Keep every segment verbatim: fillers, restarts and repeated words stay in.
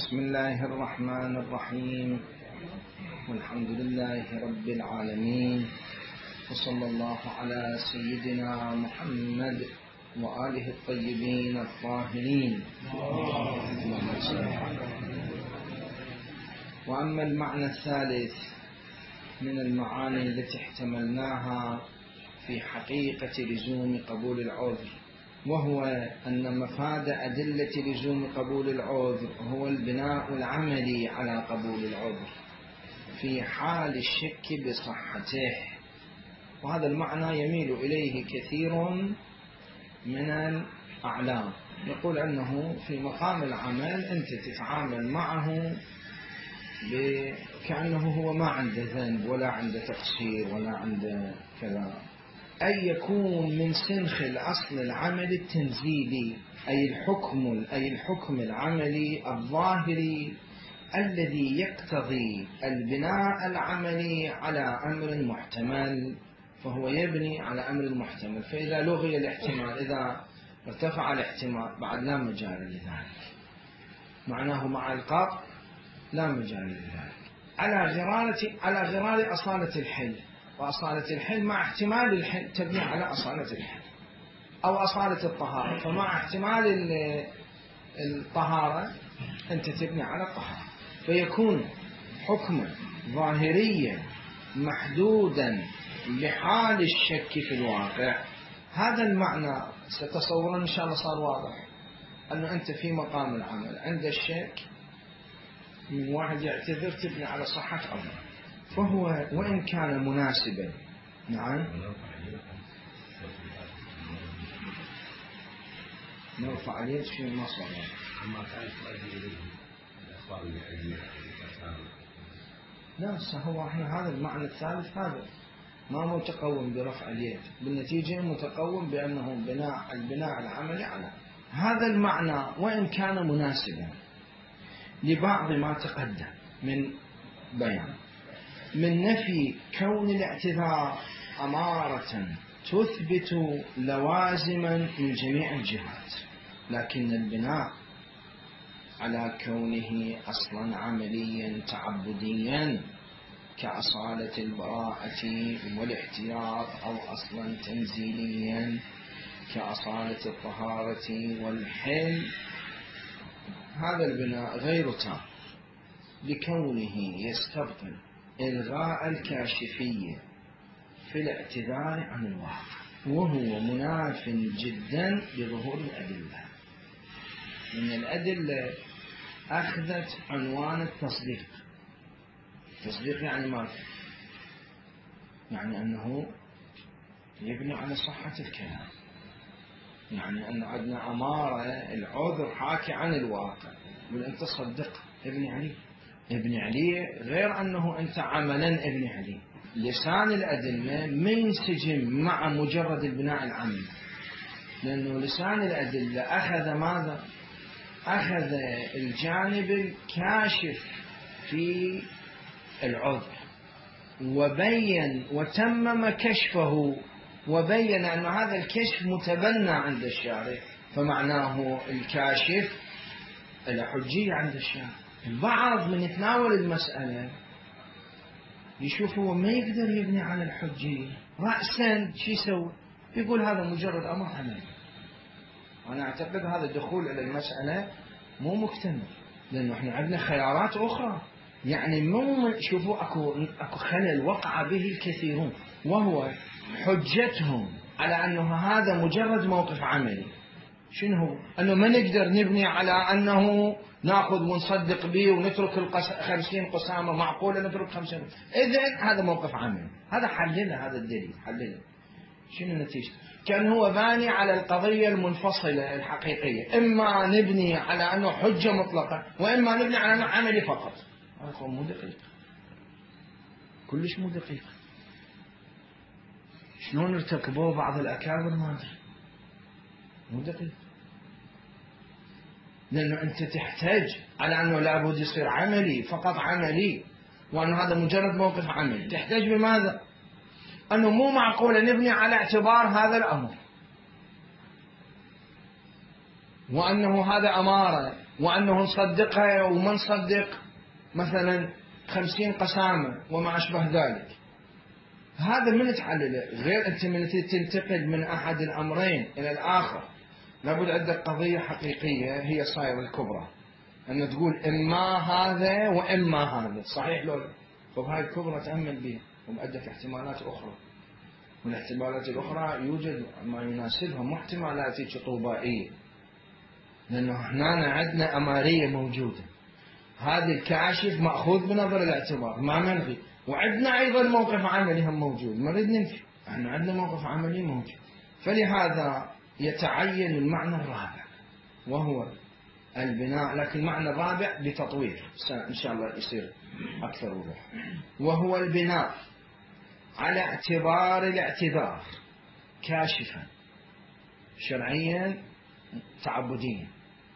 بسم الله الرحمن الرحيم، والحمد لله رب العالمين، وصلى الله على سيدنا محمد وآله الطيبين الطاهرين. وأما المعنى الثالث من المعاني التي احتملناها في حقيقة لزوم قبول العذر، وهو أن مفاد أدلة لزوم قبول العذر هو البناء العملي على قبول العذر في حال الشك بصحته. وهذا المعنى يميل إليه كثير من الأعلام، يقول أنه في مقام العمل أنت تتعامل معه كأنه هو ما عنده ذنب ولا عنده تقصير ولا عنده كذا، أي يكون من سنخ الأصل العمل التنزيلي، أي الحكم أي الحكم العملي الظاهري الذي يقتضي البناء العملي على أمر محتمل، فهو يبني على أمر محتمل. فإذا لغي الاحتمال، إذا ارتفع الاحتمال، بعد لا مجال لذلك، معناه مع القطع لا مجال لذلك، على غرارة على غرار أصالة الحل. وأصالة الحل مع احتمال الحل تبني على أصالة الحل، أو أصالة الطهارة، فمع احتمال الطهارة أنت تبني على الطهارة، فيكون حكما ظاهريا محدودا لحال الشك في الواقع. هذا المعنى ستصورون إن شاء الله صار واضح، أنه أنت في مقام العمل عند الشك من واحد يعتذر تبني على صحة أمره، فهو وإن كان مناسبا. نعم، نرفع اليد في مصر لا هو احنا هذا المعنى الثالث هذا ما متقوم برفع اليد، بالنتيجة متقوم بأنه بناء البناء العملي على هذا المعنى، وإن كان مناسبا لبعض ما تقدم من بيان من نفي كون الاعتذار أمارة تثبت لوازما من جميع الجهات، لكن البناء على كونه أصلا عمليا تعبديا كأصالة البراءة والاحتياط، أو أصلا تنزيليا كأصالة الطهارة والحل، هذا البناء غير تام لكونه يستبطن إلغاء الكاشفية في الاعتذار عن الواقع، وهو مناف جدا لظهور الأدلة. من الأدلة أخذت عنوان التصديق. التصديق يعني ماذا؟ يعني أنه يبني على صحة الكلام، يعني أن عندنا أمارة العذر حاكي عن الواقع، يقول أنت صدق ابني عليه ابن علي، غير أنه أنت عملا ابن علي. لسان الأدلة ما ينسجم مع مجرد البناء العملي، لأنه لسان الأدلة أخذ ماذا؟ أخذ الجانب الكاشف في العذر، وبين وتمم كشفه، وبين أن هذا الكشف متبنى عند الشارع، فمعناه الكاشف الحجية عند الشارع. البعض من يتناول المسألة يشوف هو ما يقدر يبني على الحجية رأسا، شو يسوي؟ يقول هذا مجرد أمر عملي. أنا أعتقد هذا الدخول إلى المسألة مو مكتمل، لأنه إحنا عندنا خيارات أخرى. يعني مو شوفوا أكو أكو خلل وقع به الكثيرون، وهو حجتهم على أنه هذا مجرد موقف عملي. شنو هو؟ أنه ما نقدر نبني على أنه نأخذ ونصدق به ونترك القس... خمسين قسامة معقولة نترك خمسين، إذن هذا موقف عملي. هذا حلله، هذا الدليل حلله. شنو النتيجة؟ كان هو باني على القضية المنفصلة الحقيقية، إما نبني على أنه حجة مطلقة، وإما نبني على أنه عملي فقط. هذا مو دقيق، كلش مو دقيق. شلون ارتكبوه بعض الأكابر ما أدري، مو دقيق، لأنه أنت تحتاج على أنه لابد يصير عملي فقط عملي، وأنه هذا مجرد موقف عملي. تحتاج بماذا؟ أنه مو معقولة نبني على اعتبار هذا الأمر، وأنه هذا أمارة وأنه نصدقها وما نصدق مثلا خمسين قسامة وما أشبه ذلك. هذا من تعلله، غير أنت من تنتقل من أحد الأمرين إلى الآخر. لابد عندك قضية حقيقية هي صايرة الكبرى، أن تقول إما هذا وإما هذا، صحيح لو؟ طب هاي الكبرى تأمل بها، وعندك احتمالات أخرى، والاحتمالات الأخرى يوجد ما يناسبها، مو احتمالات طوبائية، لأنه هنا عندنا أمارية موجودة. هذا الكاشف مأخوذ بنظر الاعتبار ما منفي، وعندنا أيضا موقف عملي هم موجود، ما نريد ننفي، احنا عندنا موقف عملي موجود. فلهذا يتعين المعنى الرابع وهو البناء، لكن المعنى الرابع بتطوير إن شاء الله يصير أكثر وضوح، وهو البناء على اعتبار الاعتذار كاشفا شرعيا تعبديا،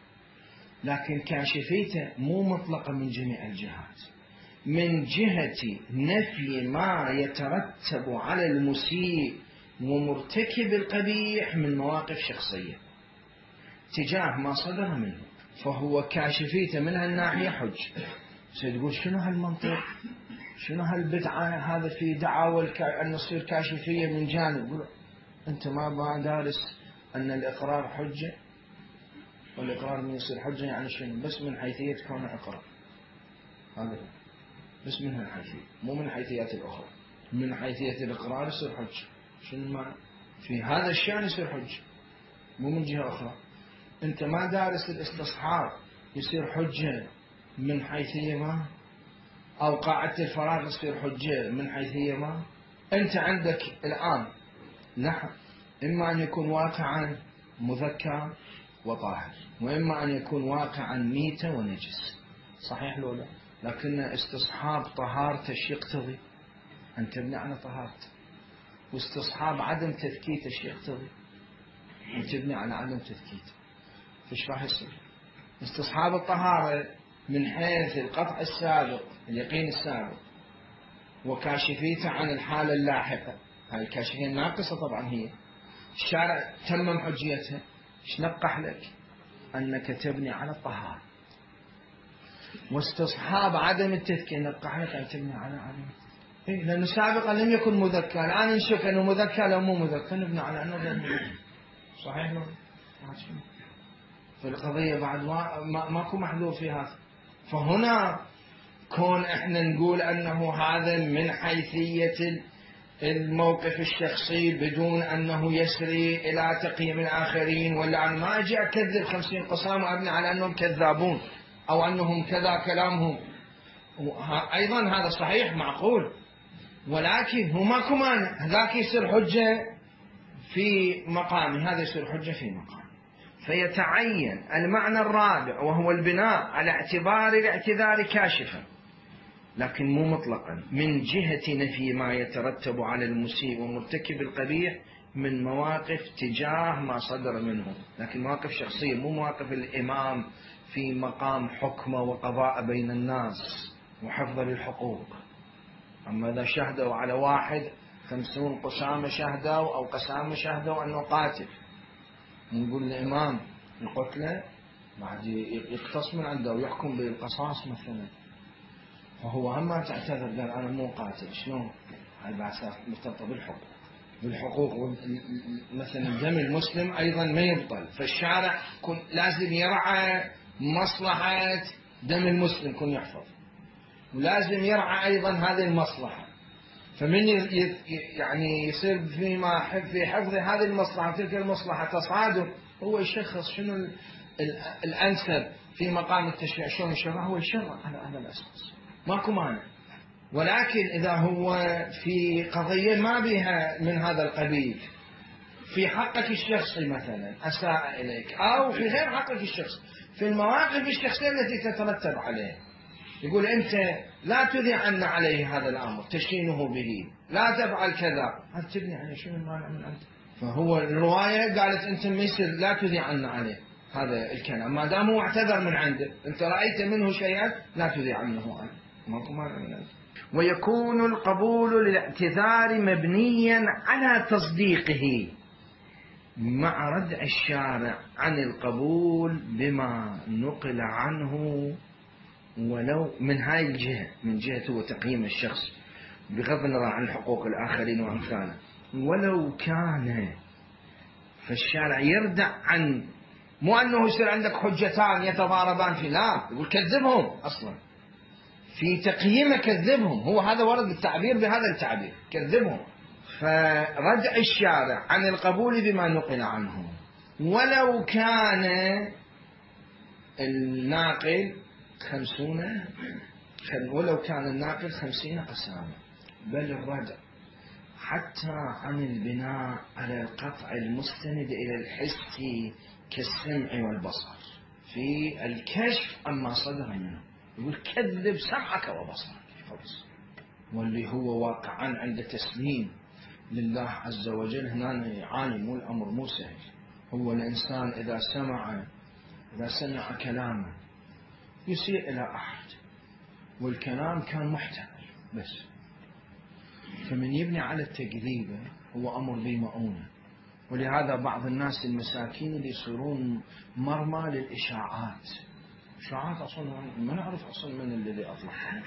لكن كاشفيته مو مطلقة من جميع الجهات، من جهة نفي ما يترتب على المسيء ومرتكب القبيح من مواقف شخصية تجاه ما صدر منه، فهو كاشفيته من هالناحية حج. سيقول شنو هالمنطق، شنو هالبدعة، هذا في دعاوى أن نصير كاشفية من جانب. يقول أنت ما ما دارس أن الإقرار حجة، والإقرار من يصير حجة يعني شنو؟ بس من حيثية كونه إقرار، هذا بس من هالحيثية، مو من الحيثيات الأخرى. من حيثية الإقرار يصير حجة، شنو المعنى؟ في هذا الشأن يصير حجة، مو من جهة أخرى. أنت ما دارس الاستصحاب يصير حجة من حيثية ما، أو قاعدة الفراغ يصير حجة من حيثية ما. أنت عندك الآن نحو إما أن يكون واقعا مذكر وطاهر، وإما أن يكون واقعا ميتة ونجس، صحيح لو لا؟ لكن استصحاب طهارته ايش يقتضي؟ أن تبني على طهارته، واستصحاب عدم تذكيته ايش يقتضي؟ أن تبني على عدم تذكيته. فايش راح يصير؟ استصحاب الطهارة من حيث القطع السابق، اليقين السابق، وكاشفيته عن الحالة اللاحقة، هاي الكاشفية ناقصة طبعا. هي الشارع تمم حجيتها، ايش نقح لك؟ أنك تبني على الطهارة. واستصحاب عدم التذكير نقح لك أن تبني على عدم التذكير، إيه؟ لأنه سابقا لم يكن مذكر، الآن نشك أنه مذكر لو مو مذكر نبني على أنه غير مذكر، صحيح لو؟ فالقضية بعد ما ماكو محذور في هذا. فهنا كون احنا نقول أنه هذا من حيثية الموقف الشخصي بدون أنه يسري إلى تقييم الآخرين، ولا أنا ما أجي أكذب خمسين قسام وأبني على أنهم كذابون أو أنهم كذا كلامهم، أيضا هذا صحيح معقول، ولكن هو ماكو مانع هذاك يصير حجة في مقامه، هذا يصير حجة في مقامه. فيتعين المعنى الرابع وهو البناء على اعتبار الاعتذار كاشفا، لكن مو مطلقا، من جهة نفي ما يترتب على المسيء ومرتكب القبيح من مواقف تجاه ما صدر منه، لكن مواقف شخصية، مو مواقف الإمام في مقام حكمه وقضاء بين الناس وحفظ للحقوق. أما إذا شهدوا على واحد خمسون قسامة شهدوا أو قسامة شهدوا أنه قاتل، نقول الإمام القتلة بعد يقتص من عنده ويحكم بالقصاص مثلا، فهو هم ما تعتذر قال أنا مو قاتل، شلون؟ هاي بعد مرتبطة بالحقوق، بالحقوق مثلا دم المسلم أيضا ما يبطل، فالشارع لازم يرعى مصلحة دم المسلم كن يحفظ، ولازم يرعى أيضا هذه المصلحة. فمن يعني يصير فيما في حفظ هذه المصلحة تلك المصلحة تصادم، هو يشخص شنو الأنسب في مقام التشريع، شلون الشرع هو الشرع على هذا الأساس، ماكو مانع. ولكن إذا هو في قضية ما بها من هذا القبيل، في حقك الشخصي مثلا أساء إليك، أو في غير حقك الشخصي، في المواقف الشخصية التي تترتب عليه، يقول أنت لا تذيع عنا عليه هذا الأمر تشينه به، لا تفعل كذا، هل تبني عليه شنو المانع من أنت؟ فهو الرواية قالت أنت ما يصير لا تذيع عنا عليه هذا الكلام، ما دام هو اعتذر من عنده، أنت رأيت منه شيئا لا تذيع عنه عنه، ماكو مانع من أنت. ويكون القبول للاعتذار مبنيا على تصديقه، مع ردع الشارع عن القبول بما نقل عنه، ولو من هاي الجهة، من جهة هو تقييم الشخص بغض النظر عن حقوق الآخرين وأمثاله، ولو كان فالشارع يردع عن، مو أنه يصير عندك حجتان يتضاربان في، لا، يقول كذبهم أصلا في تقييمه، كذبهم، هو هذا ورد التعبير بهذا التعبير، كذبهم. فردع الشارع عن القبول بما نقل عنه ولو كان الناقل خمسون، ولو كان الناقل خمسين قسامة، بل الردع حتى عن البناء على القطع المستند إلى الحس كالسمع والبصر في الكشف عما صدر منه، يقول كذب سمعك وبصرك خلص. واللي هو واقعا عند تسليم لله عز وجل هنا يعاني، مو الأمر مو سهل. هو الإنسان إذا سمع إذا سمع كلاما يسيء إلى أحد والكلام كان محتمل بس، فمن يبني على التكذيب هو أمر ذي مؤونة. ولهذا بعض الناس المساكين اللي يصيرون مرمى للإشاعات، إشاعات أصلا ما نعرف أصلا من الذي أطلقها،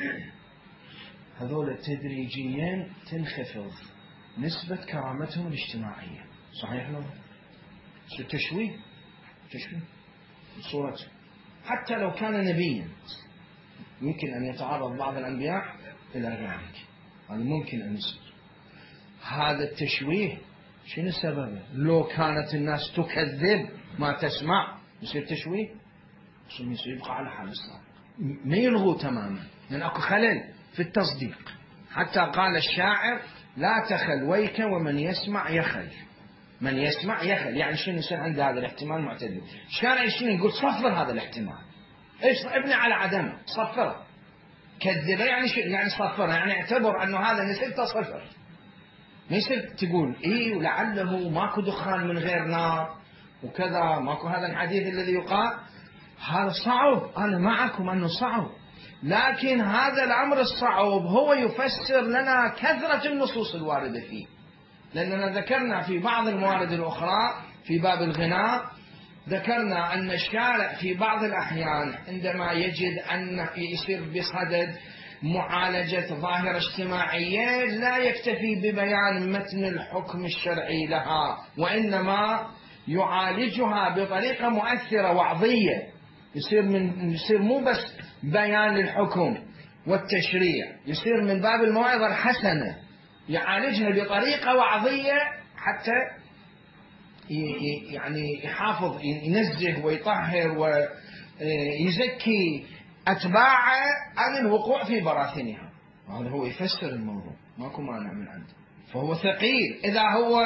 هذول تدريجيا تنخفض نسبة كرامتهم الاجتماعية. صحيح لو تشويه تشويه صورة، حتى لو كان نبيا يمكن أن يتعرض بعض الأنبياء إلى ذلك، هذا ممكن أن يصير. هذا التشويه شنو سببه؟ لو كانت الناس تكذب ما تسمع يصير تشويه، يصير يبقى على حال الصادق، ما يلغوا تماما، لأن أكو خلل في التصديق. حتى قال الشاعر لا تخل ويك ومن يسمع يخل، من يسمع يخل، يعني شنو يصير عند هذا الاحتمال معتدل. الشارع شنو يقول؟ صفر هذا الاحتمال، ايش ابني على عدمه، صفره. كذبه يعني شو يعني صفره، يعني اعتبر انه هذا نسبته صفر، ما يصير تقول اي ولعله ماكو دخان من غير نار وكذا، ماكو هذا الحديث الذي يقال، هذا صعب، انا معكم انه صعب، لكن هذا الامر الصعب هو يفسر لنا كثرة النصوص الواردة فيه. لأننا ذكرنا في بعض الموارد الأخرى في باب الغناء، ذكرنا أن الشارع في بعض الأحيان عندما يجد أن يصير بصدد معالجة ظاهرة اجتماعية لا يكتفي ببيان متن الحكم الشرعي لها، وإنما يعالجها بطريقة مؤثرة وعظية، يصير من يصير مو بس بيان للحكم والتشريع، يصير من باب الموعظة الحسنة، يعالجها بطريقة وعظية حتى يعني يحافظ ينزه ويطهر ويزكي أتباعه عن الوقوع في براثنها. هذا هو يفسر الموضوع، ماكو مانع من عنده. فهو ثقيل إذا هو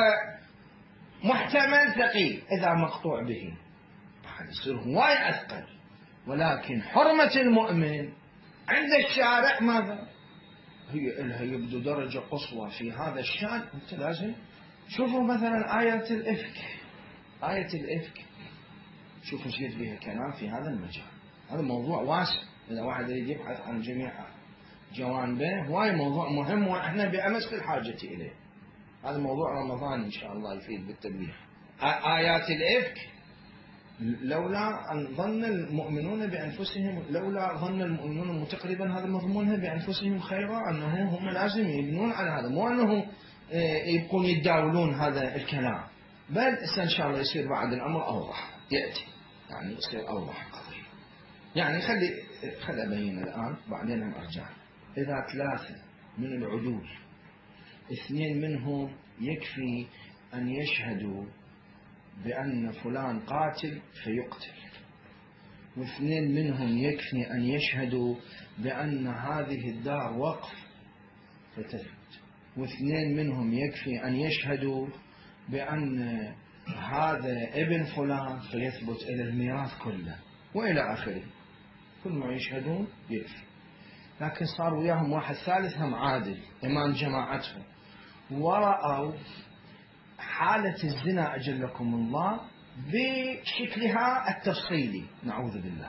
محتمل، ثقيل إذا مقطوع به يصير هواي أثقل. ولكن حرمة المؤمن عند الشارع ماذا؟ هي إلها يبدو درجة قصوى في هذا الشأن. أنت لازم شوفوا مثلا آية الإفك، آية الإفك شوفوا شيء بها كلام في هذا المجال. هذا موضوع واسع، إذا واحد يريد يبحث عن جميع جوانبه هواي موضوع مهم وإحنا بأمس الحاجة إليه. هذا موضوع رمضان إن شاء الله يفيد بالتنبيه. آيات الإفك لولا أن ظن المؤمنون بأنفسهم، لولا ظن المؤمنون متقربا هذا مضمونها بأنفسهم خيرا، أنه هم لازم يبنون على هذا، مو أنه يبقون يتداولون هذا الكلام، بل إن شاء الله يصير بعد الأمر أوضح، يأتي يعني يصير أوضح قضية. يعني خلي خلي أبين الآن بعدين أرجع. إذا ثلاثة من العدول اثنين منهم يكفي أن يشهدوا بأن فلان قاتل فيقتل، واثنين منهم يكفي أن يشهدوا بأن هذه الدار وقف فتثبت، واثنين منهم يكفي أن يشهدوا بأن هذا ابن فلان فيثبت إلى الميراث كله وإلى آخره، كل ما يشهدون يكفي. لكن صار وياهم واحد ثالث هم عادل إمام جماعتهم، ورأوا حالة الزنا أجلكم الله بشكلها التفصيلي نعوذ بالله،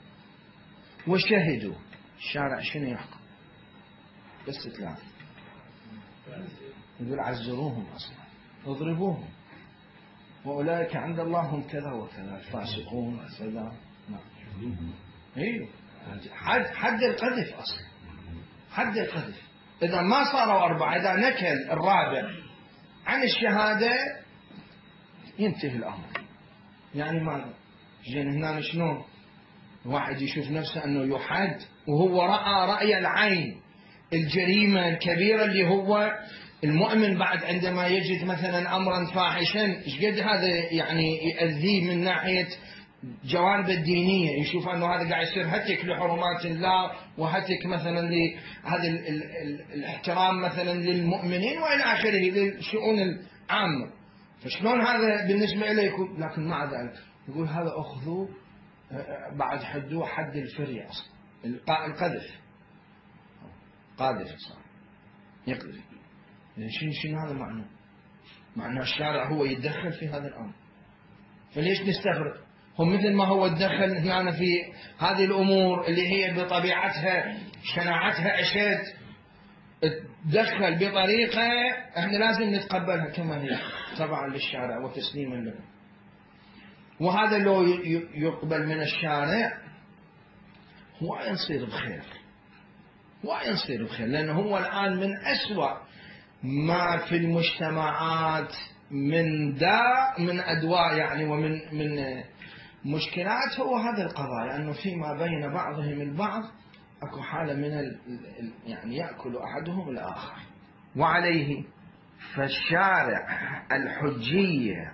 وشهدوا. الشارع شنو يحكم؟ بس ثلاثة، يقول عزروهم أصلا، اضربوهم وأولئك عند الله هم كذا وكذا الفاسقون كذا. نعم. ايوه حد حد القذف أصلا، حد القذف. إذا ما صاروا أربعة، إذا نكل الرابع عن الشهادة ينتهي الأمر. يعني ما جينا هنا شلون واحد يشوف نفسه أنه يحد وهو رأى رأي العين الجريمة الكبيرة اللي هو المؤمن بعد عندما يجد مثلا أمرا فاحشا ايش قد هذا يعني يؤذيه من ناحية جوانب الدينية، يشوف أنه هذا قاعد يصير هتك لحرمات الله وهتك مثلا لهذا ال ال ال الاحترام مثلا للمؤمنين وإلى آخره للشؤون العامة. فشلون هذا بالنسبة إليه يكون؟ لكن مع ذلك يقول هذا أخذوه بعد حدوه حد الفرية أصلا، القذف، قاذف صار يقذف. شنو شنو هذا معناه؟ معناه الشارع هو يتدخل في هذا الأمر. فليش نستغرب؟ هم مثل ما هو تدخل هنا في هذه الأمور اللي هي بطبيعتها شناعتها أشد، تدخل بطريقة احنا لازم نتقبلها كما هي طبعا للشارع وتسليما له. وهذا لو يقبل من الشارع هو ينصير بخير، هو ينصير بخير، لأنه هو الآن من أسوأ ما في المجتمعات من داء من أدواء يعني ومن من مشكلات هو هذا القضاء، لأنه فيما بين بعضهم البعض أكو حالة من ال يعني يأكل أحدهم الآخر. وعليه فالشارع الحجية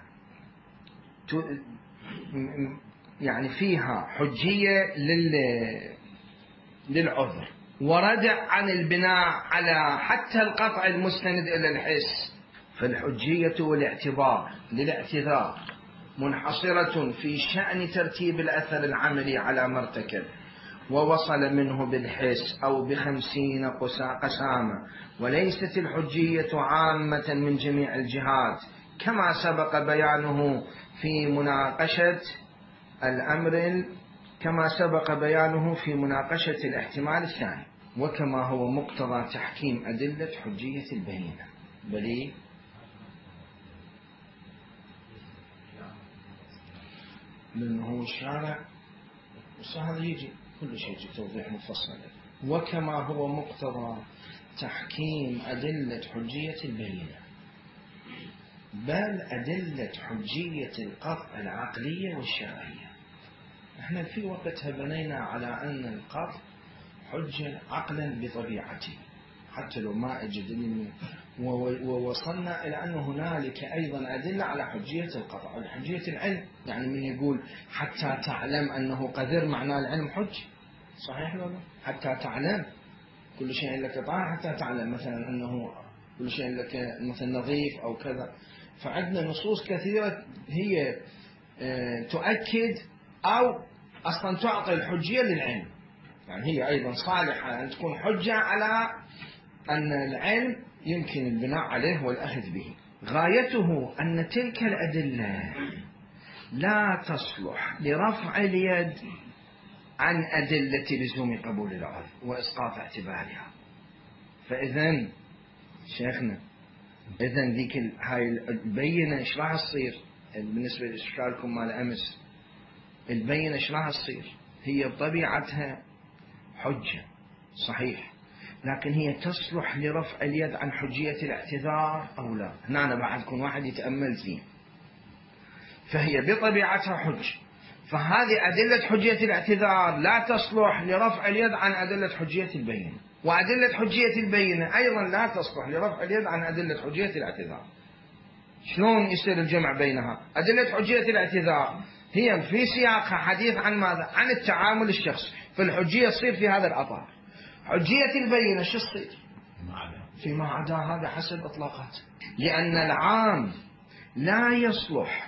يعني فيها حجية للعذر وردع عن البناء على حتى القطع المستند إلى الحس. فالحجية والاعتبار للاعتذار منحصرة في شأن ترتيب الأثر العملي على مرتكب ووصل منه بالحس أو بخمسين قسامة، وليست الحجية عامة من جميع الجهات كما سبق بيانه في مناقشة الأمر كما سبق بيانه في مناقشة الاحتمال الثاني، وكما هو مقتضى تحكيم أدلة حجية البينة. بلي لأنه هو الشارع وهذا يجي كل شيء يجي توضيح مفصل. وكما هو مقتضى تحكيم أدلة حجية البينة، بل أدلة حجية القطع العقلية والشرعية. احنا في وقتها بنينا على أن القطع حجة عقلا بطبيعته حتى لو ما أجد، ووصلنا إلى أن هنالك أيضا أدلة على حجية القطع، حجية العلم. يعني من يقول حتى تعلم أنه قذر معناه العلم حج، صحيح ولا؟ حتى تعلم كل شيء لك طاهر حتى تعلم مثلا أنه كل شيء لك مثلا نظيف أو كذا. فعندنا نصوص كثيرة هي تؤكد أو أصلا تعطي الحجية للعلم، يعني هي أيضا صالحة أن تكون حجة على أن العلم يمكن البناء عليه والأخذ به. غايته أن تلك الأدلة لا تصلح لرفع اليد عن أدلة لزوم قبول العذر وإسقاط اعتبارها. فإذن شيخنا إذن ذيك هاي البينة إيش راح تصير بالنسبة لإشكالكم مال أمس؟ البينة إيش راح تصير؟ هي بطبيعتها حجة صحيح، لكن هي تصلح لرفع اليد عن حجية الاعتذار أو لا؟ هنا أنا بعد كون واحد يتأمل فيه. فهي بطبيعتها حجة، فهذه أدلة حجية الاعتذار لا تصلح لرفع اليد عن أدلة حجية البينة، وأدلة حجية البينة أيضا لا تصلح لرفع اليد عن أدلة حجية الاعتذار. شلون يصير الجمع بينها؟ أدلة حجية الاعتذار هي في سياقها حديث عن ماذا؟ عن التعامل الشخصي، فالحجية تصير في هذا الأطار. حجية البينة شو تصير؟ فيما عدا هذا حسب إطلاقات، لأن العام لا يصلح،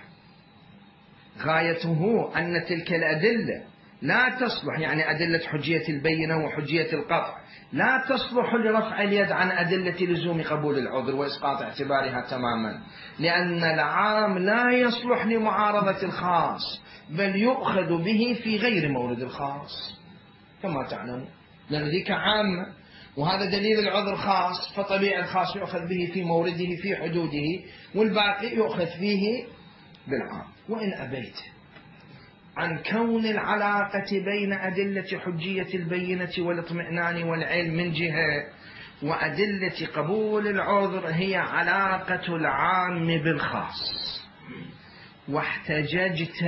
غايته أن تلك الأدلة لا تصلح، يعني أدلة حجية البينة وحجية القطع لا تصلح لرفع اليد عن أدلة لزوم قبول العذر وإسقاط اعتبارها تماما، لأن العام لا يصلح لمعارضة الخاص، بل يؤخذ به في غير مورد الخاص كما تعلمون، لأن ذيك عامة وهذا دليل العذر خاص، فطبيعي الخاص يؤخذ به في مورده في حدوده، والباقي يؤخذ فيه بالعام. وإن أبيت عن كون العلاقة بين أدلة حجية البينة والاطمئنان والعلم من جهة، وأدلة قبول العذر هي علاقة العام بالخاص، واحتججت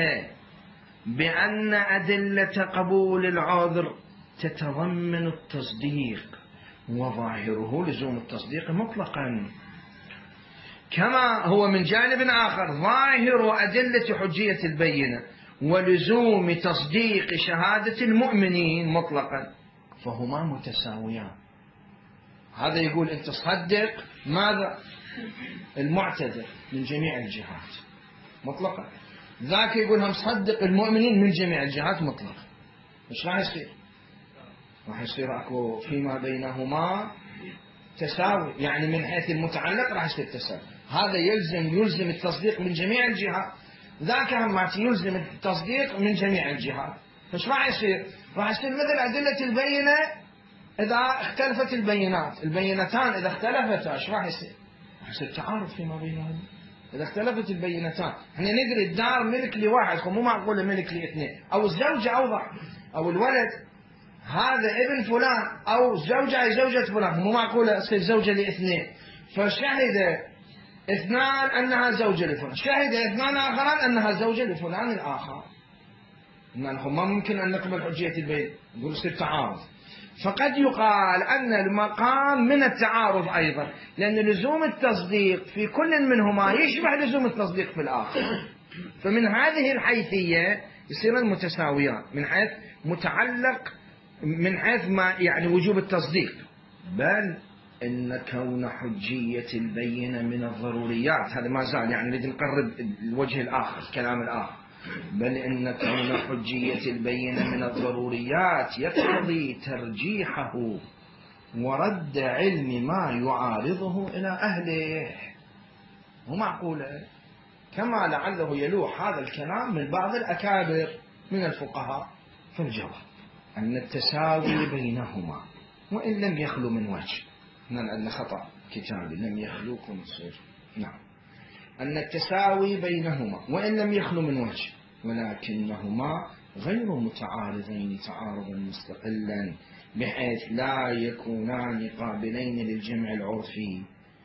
بأن أدلة قبول العذر تتضمن التصديق وظاهره لزوم التصديق مطلقا، كما هو من جانب آخر ظاهر أدلة حجية البينة ولزوم تصديق شهادة المؤمنين مطلقا، فهما متساويان. هذا يقول أنت تصدق ماذا؟ المعتذر من جميع الجهات مطلقا، ذاك يقول هم صدق المؤمنين من جميع الجهات مطلقا. مش راح يصير؟ راح يصير أكو فيما بينهما تساوي، يعني من حيث المتعلق راح يصير تساوي. هذا يلزم يلزم التصديق من جميع الجهات، ذاك هم يلزم التصديق من جميع الجهات. فش راح يصير؟ راح يصير مثل أدلة البينة إذا اختلفت البينات، البينتان إذا اختلفتا ايش راح يصير؟ راح يصير تعارض فيما بينهم. إذا اختلفت البينتان، احنا ندري الدار ملك لواحد، مو معقولة ملك لاثنين، أو الزوجة أوضح، أو الولد هذا ابن فلان، أو الزوجة هي زوجة فلان، مو معقولة تصير زوجة لاثنين. فشهد اثنان أنها زوجة لفلان، شهد اثنان آخران أنها زوجة لفلان الآخر. ما ممكن أن نقبل حجية البين، نقول يصير تعارض. فقد يقال أن المقام من التعارض أيضا، لأن لزوم التصديق في كل منهما يشبه لزوم التصديق في الآخر. فمن هذه الحيثية يصير المتساويان من حيث متعلق، من حيث ما يعني وجوب التصديق. بل إن كون حجية البينة من الضروريات، هذا ما زال يعني نريد نقرب الوجه الآخر الكلام الآخر، بل إن كون حجية البينة من الضروريات يقتضي ترجيحه ورد علم ما يعارضه إلى أهله. مو معقولة، كما لعله يلوح هذا الكلام من بعض الأكابر من الفقهاء. فالجواب أن التساوي بينهما وإن لم يخلو من وجه، أن خطأ كتابي لم يخلوكم صير، نعم، أن التساوي بينهما وإن لم يخلو من وجه، ولكنهما غير متعارضين تعارضا مستقلا بحيث لا يكونان قابلين للجمع العرفي.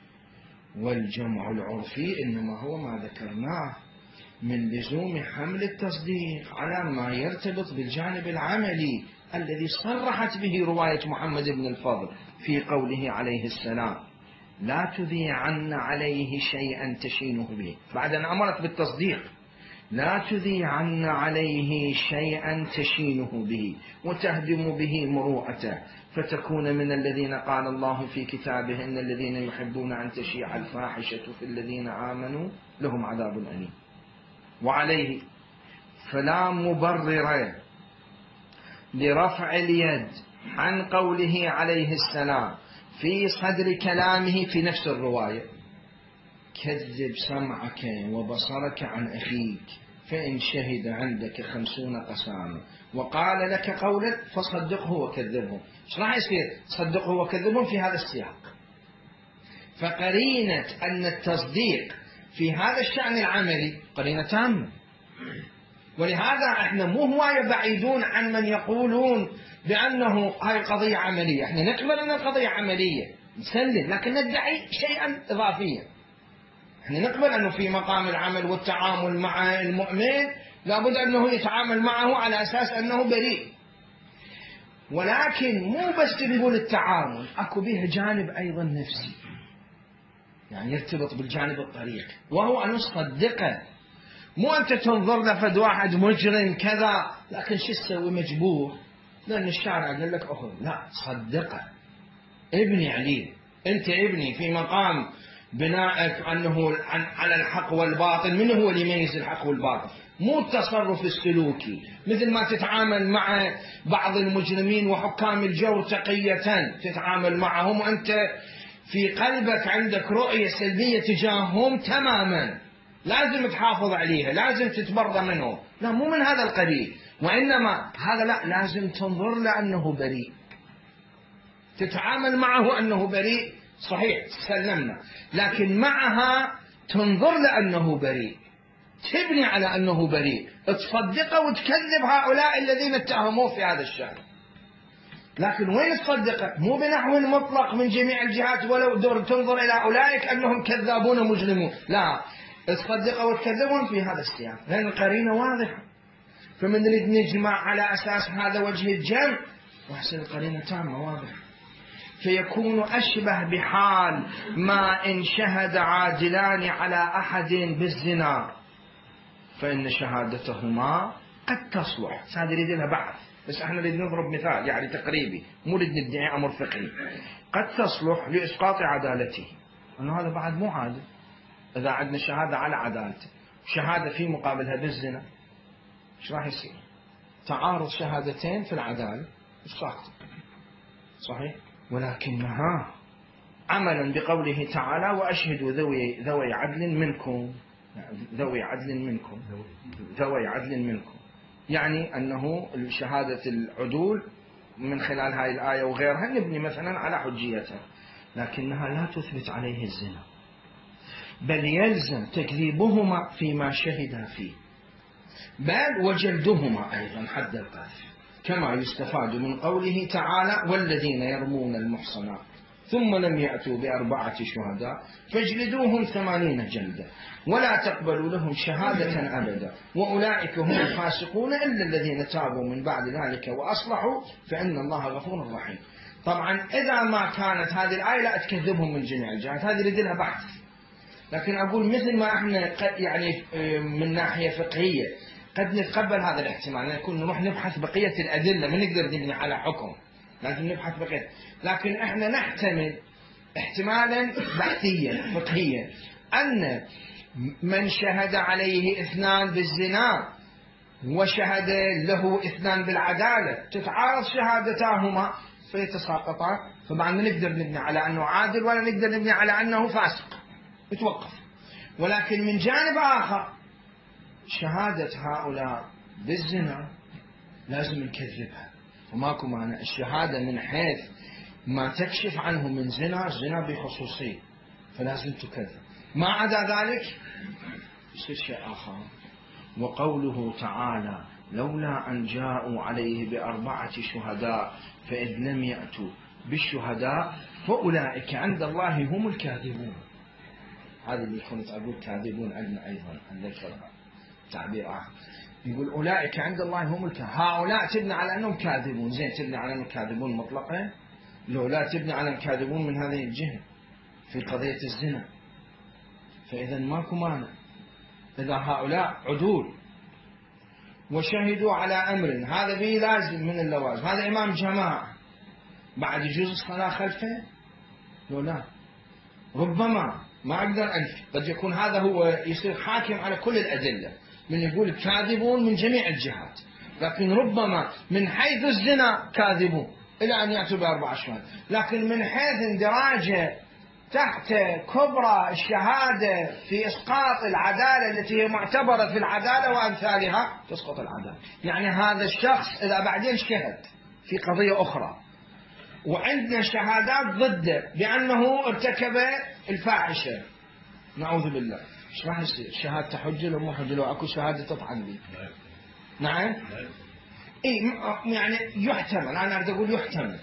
والجمع العرفي إنما هو ما ذكرناه من لزوم حمل التصديق على ما يرتبط بالجانب العملي الذي صرحت به رواية محمد بن الفضل في قوله عليه السلام: لا تذيعن عليه شيئا تشينه به، بعد أن أمرت بالتصديق: لا تذيعن عليه شيئا تشينه به وتهدم به مروءته فتكون من الذين قال الله في كتابه إن الذين يحبون أن تشيع الفاحشة في الذين آمنوا لهم عذاب أليم. وعليه فلا مبرر لرفع اليد عن قوله عليه السلام في صدر كلامه في نفس الرواية: كذب سمعك وبصرك عن أخيك فإن شهد عندك خمسون قسامة وقال لك قولا فصدقه وكذبه. ايش راح يصير؟ صدقه وكذبه في هذا السياق. فقرينة أن التصديق في هذا الشأن العملي قرينة تامة، ولهذا احنا مو هواية بعيدون عن من يقولون بأنه هاي القضية عملية. احنا نقبل أن القضية عملية نسلم، لكن ندعي شيئا إضافيا. احنا نقبل أنه في مقام العمل والتعامل مع المؤمن لابد أنه يتعامل معه على أساس أنه بريء، ولكن مو بس نقول التعامل، أكو به جانب أيضا نفسي، يعني يرتبط بالجانب الطريق، وهو أن نصدقه. مو أنت تنظر لفد واحد مجرم كذا لكن شو تسوي مجبور لأن الشارع قال لك أخذ، لا، صدقه، ابني عليه، أنت ابني في مقام بنائك أنه على الحق والباطل. من هو اللي يميز الحق والباطل؟ مو التصرف السلوكي مثل ما تتعامل مع بعض المجرمين وحكام الجور تقية تتعامل معهم وأنت في قلبك عندك رؤية سلبية تجاههم تماما، لازم تحافظ عليها، لازم تتبرى منهم. لا، مو من هذا القبيل، وإنما هذا لا، لازم تنظر لأنه بريء، تتعامل معه أنه بريء، صحيح سلمنا، لكن معها تنظر لأنه بريء، تبني على أنه بريء، تصدقه وتكذب هؤلاء الذين اتهموه في هذا الشأن. لكن وين تصدقه؟ مو بنحو مطلق من جميع الجهات ولو دور تنظر إلى أولئك أنهم كذابون مجرمون، لا، تصدقه وتكذبون في هذا السياق، لأن القرينة واضحة. فمن نريد نجمع على أساس هذا وجه الجمع، وحسن القرينة تامة واضحة، فيكون أشبه بحال ما إن شهد عادلان على أحد بالزنا فإن شهادتهما قد تصلح. هذا يريد لها بحث، بس احنا نريد نضرب مثال يعني تقريبي، مو نريد ندعي أمر فقهي. قد تصلح لإسقاط عدالته، أنه هذا بعد مو عادل. إذا عندنا شهادة على عدالته، شهادة في مقابلها بالزنا، ايش راح يصير؟ تعارض شهادتين في العدالة، إسقاط. صحيح؟ ولكنها عملا بقوله تعالى وأشهدوا ذوي ذوي عدل منكم، ذوي عدل منكم ذوي عدل منكم، يعني أنه شهادة العدول من خلال هذه الآية وغيرها نبني مثلا على حجيتها، لكنها لا تثبت عليه الزنا، بل يلزم تكذيبهما فيما شهدا فيه، بل وجلدهما أيضا حد القذف، كما يستفاد من قوله تعالى والذين يرمون المحصنات ثم لم يأتوا بأربعة شهداء فاجلدوهم ثمانين جلدة ولا تقبلوا لهم شهادة أبدا وأولئك هم الفاسقون إلا الذين تابوا من بعد ذلك وأصلحوا فإن الله غفور رحيم. طبعا إذا ما كانت هذه الآية لا تكذبهم من جميع الجهات، هذه يريد لها بحث، لكن أقول مثل ما احنا يعني من ناحية فقهية قد نتقبل هذا الاحتمال، نكون نروح نبحث بقية الأدلة، ما نقدر نبني على حكم، لازم نبحث بقية، لكن احنا نحتمل احتمالا بحثيا فقهيا أن من شهد عليه اثنان بالزنا وشهد له اثنان بالعدالة تتعارض شهادتاهما فيتساقطان، فطبعا ما نقدر نبني على أنه عادل ولا نقدر نبني على أنه فاسق، يتوقف. ولكن من جانب آخر شهادة هؤلاء بالزنا لازم نكذبها، وماكو معنى الشهادة من حيث ما تكشف عنه من زنا، زنا بخصوصية فلازم تكذب، ما عدا ذلك يصير شيء آخر. وقوله تعالى لولا أن جاءوا عليه بأربعة شهداء فإذ لم يأتوا بالشهداء فأولئك عند الله هم الكاذبون، هذا اللي كنت أقول كاذبون عندنا أيضا نذكرها تعبير آخر، يقول أولئك عند الله هم الكاذبون، هؤلاء تبنى على أنهم كاذبون، زين تبنى على أنهم كاذبون مطلقا، لو لا تبنى على الكاذبون من هذه الجهة في قضية الزنا، فإذا ماكو مانع إذا هؤلاء عدول وشهدوا على أمر هذا به لازم من اللوازم، هذا إمام جماعة بعد يجوز الصلاة خلفه؟ لو لا، ربما ما أقدر أنفي، قد يكون هذا هو يصير حاكم على كل الأدلة من يقول كاذبون من جميع الجهات، لكن ربما من حيث الزنا كاذبون إلى أن يأتوا بأربع شهود، لكن من حيث اندراجه تحت كبرى الشهادة في إسقاط العدالة التي هي معتبرة في العدالة وأمثالها تسقط العدالة، يعني هذا الشخص إذا بعدين شهد في قضية أخرى وعندنا شهادات ضده بأنه ارتكب الفاحشة نعوذ بالله، ايش راح يصير؟ شهادة حجة لو مو حجة؟ لو اكو شهادة تطعن به؟ نعم؟ اي يعني يحتمل، انا اريد اقول يحتمل.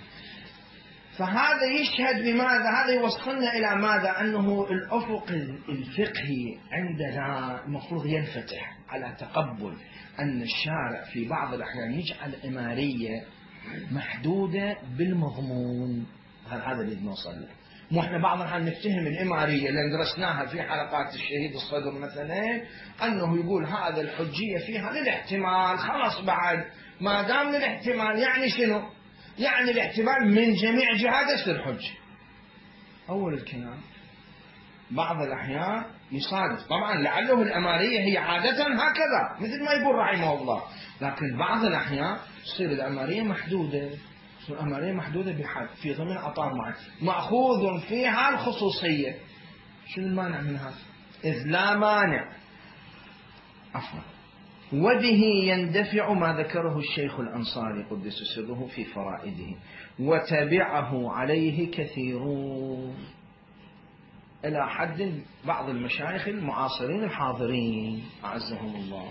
فهذا يشهد بماذا؟ هذا يوصلنا الى ماذا؟ انه الافق الفقهي عندنا المفروض ينفتح على تقبل ان الشارع في بعض الاحيان يجعل إمارية محدودة بالمضمون، هذا اللي نوصل له. مو احنا بعض الأحيان نفتهم الإمارية اللي درسناها في حلقات الشهيد الصدر مثلا أنه يقول هذا الحجية فيها للاحتمال، خلاص بعد ما دام للاحتمال يعني شنو؟ يعني الاحتمال من جميع جهات يصير حجة. أول الكلام بعض الأحيان يصادف، طبعا لعله الإمارية هي عادة هكذا مثل ما يقول رحمه الله، لكن بعض الأحيان تصير الإمارية محدودة، تصير الإمارية محدودة بحد في ضمن أطار معين مأخوذ فيها الخصوصية. شو المانع من هذا؟ إذ لا مانع عفوا وبه يندفع ما ذكره الشيخ الأنصاري قدس سره في فرائده وتبعه عليه كثيرون. إلى حد بعض المشايخ المعاصرين الحاضرين أعزهم الله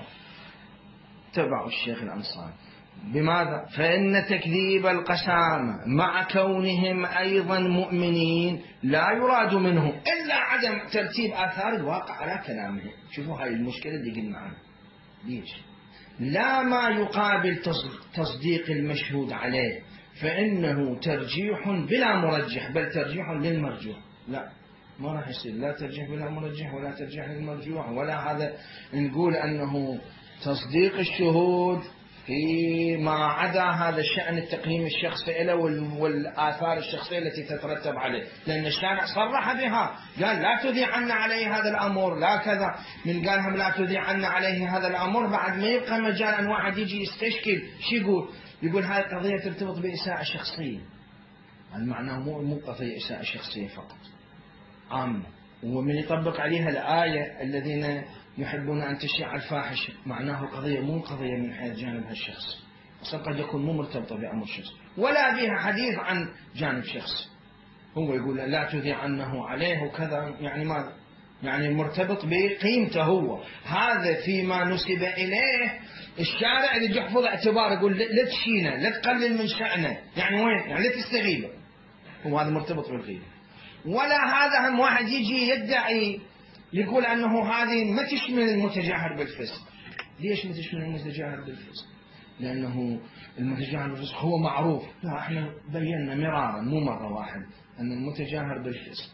تبعوا الشيخ الأنصاري. بماذا؟ فإن تكذيب القسامة مع كونهم أيضا مؤمنين لا يراد منهم إلا عدم ترتيب آثار الواقع على كلامهم. شوفوا هاي المشكلة اللي قلنا عنها. ليش؟ لا ما يقابل تصديق المشهود عليه فإنه ترجيح بلا مرجح، بل ترجيح للمرجوح. لا، ما راح يصير لا ترجيح بلا مرجح ولا ترجيح للمرجوح، ولا هذا نقول أنه تصديق الشهود فيما عدا هذا الشأن التقييم الشخصي له والآثار الشخصية التي تترتب عليه، لأن الشارع صرح بها، قال لا تذيع عنا عليه هذا الأمر، لا كذا. من قالهم لا تذيع عنا عليه هذا الأمر بعد ما يبقى مجال أن واحد يجي يستشكل. شو يقول؟ يقول هذه القضية ترتبط بإساءة شخصية. المعنى مو مو قضية إساءة شخصية فقط، عامة، ومن يطبق عليها الآية الذين يحبون أن تشيع الفاحشة، معناه قضية مو قضية من حيث جانبها الشخصي، أصلا قد يكون مو مرتبطة بأمر شخصي ولا بها حديث عن جانب شخصي. هو يقول لا تذيع عنه عليه وكذا، يعني ماذا؟ يعني مرتبط بقيمته هو. هذا فيما نسب إليه الشارع اللي يحفظ اعتبار، يقول لا تشينه، لا تقلل من شأنه، يعني وين؟ يعني لا تستغيبه، هو هذا مرتبط بالغيبة. ولا هذا هم واحد يجي يدعي يقول أنه هذه ما تشمل المتجاهر بالفسق. ليش ما تشمل المتجاهر بالفسق؟ لأنه المتجاهر بالفسق هو معروف. لا، احنا بينا مرارا مو مرة واحد أن المتجاهر بالفسق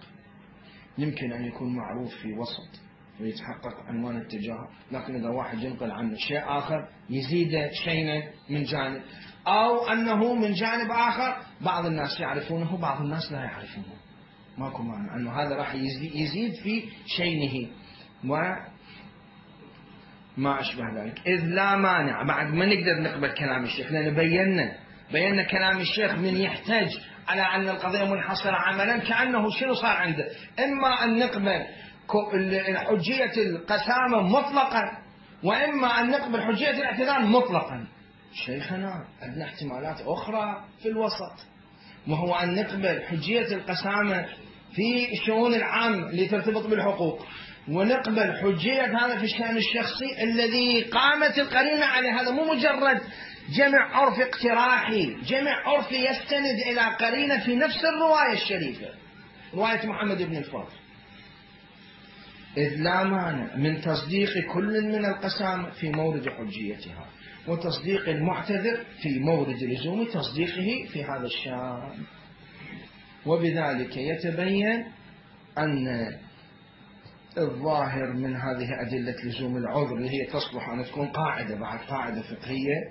يمكن أن يكون معروف في وسط ويتحقق عنوان التجاهر، لكن إذا واحد ينقل عنه شيء آخر يزيد شيئا من جانب، أو أنه من جانب آخر بعض الناس يعرفونه بعض الناس لا يعرفونه، ماكو معنى أنه هذا راح يزيد في شينه وما أشبه ذلك. إذ لا مانع، بعد ما نقدر نقبل كلام الشيخ، لأن بينا بينا كلام الشيخ من يحتاج على أن القضية منحصرة عملا كأنه شنو صار عنده، إما أن نقبل حجية القسامة مطلقا، وإما أن نقبل حجية الاعتذار مطلقا. شيخنا عندنا احتمالات أخرى في الوسط، وهو أن نقبل حجية القسامة في الشؤون العامة اللي ترتبط بالحقوق، ونقبل حجية هذا في الشأن الشخصي الذي قامت القرينة عليه. هذا مو مجرد جمع عرف اقتراحي، جمع عرفي يستند إلى قرينة في نفس الرواية الشريفة، رواية محمد بن الفضل. إذ لا مانع من تصديق كل من القسامة في مورد حجيتها، وتصديق المعتذر في مورد لزوم تصديقه في هذا الشأن. وبذلك يتبين أن الظاهر من هذه أدلة لزوم العذر، اللي هي تصلح أن تكون قاعدة بعد قاعدة فقهية،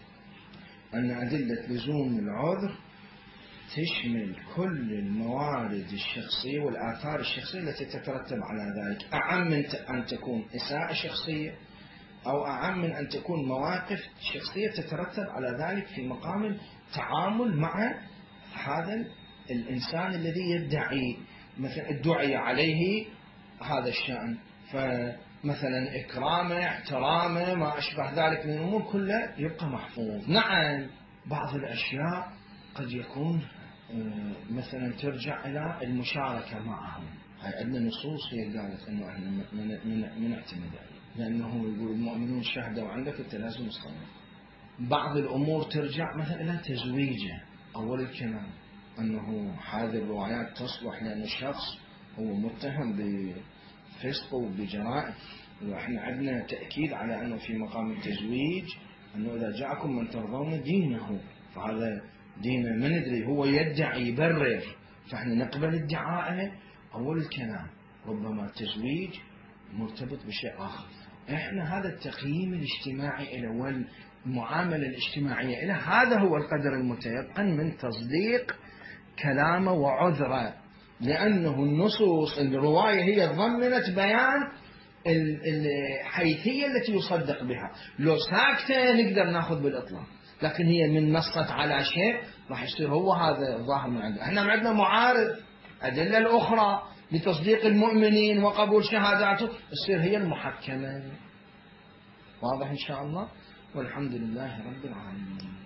أن أدلة لزوم العذر تشمل كل الموارد الشخصية والآثار الشخصية التي تترتب على ذلك، أعم من أن تكون إساءة شخصية، أو أعم من أن تكون مواقف شخصية تترتب على ذلك في مقام التعامل مع هذا الإنسان الذي يدعي مثلا الدعي عليه هذا الشأن، فمثلا إكرامه، احترامه، ما أشبه ذلك من الأمور كلها يبقى محفوظ. نعم بعض الأشياء قد يكون مثلا ترجع إلى المشاركة معهم، هاي عندنا نصوص هي قالت أنه احنا من نعتمد عليه، لأنه يقول المؤمنون شهدوا عندك التلازم الصلاة. بعض الأمور ترجع مثلا إلى تزويجه. أول الكلام أنه هذه الروايات تصلح لأن الشخص هو متهم بفسق وبجرائم، وإحنا عندنا تأكيد على أنه في مقام التزويج أنه إذا جاءكم من ترضون دينه، فهذا دينه ما ندري، هو يدعي يبرر، فإحنا نقبل ادعائه. أول الكلام ربما التزويج مرتبط بشيء آخر، إحنا هذا التقييم الاجتماعي له والمعاملة الاجتماعية له، هذا هو القدر المتيقن من تصديق كلامه وعذره، لأنه النصوص الرواية هي ضمنت بيان الحيثية التي يصدق بها. لو ساكتة نقدر ناخذ بالإطلاق، لكن هي من نصت على شيء راح يصير هو هذا الظاهر من عنده. احنا عندنا معارض أدلة الأخرى لتصديق المؤمنين وقبول شهاداته، تصير هي المحكمة. واضح إن شاء الله، والحمد لله رب العالمين.